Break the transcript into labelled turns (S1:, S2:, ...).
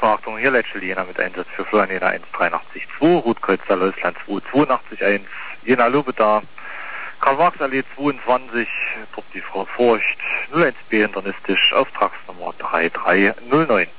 S1: Verachtung, hier letzte Jena mit Einsatz für Florian Jena 183.2, Rutkreuzler Leusland 282.1, Jena Lobeda, Karl-Marx-Allee 22, dort die Frau Furcht, 01B internistisch, Auftragsnummer 3309.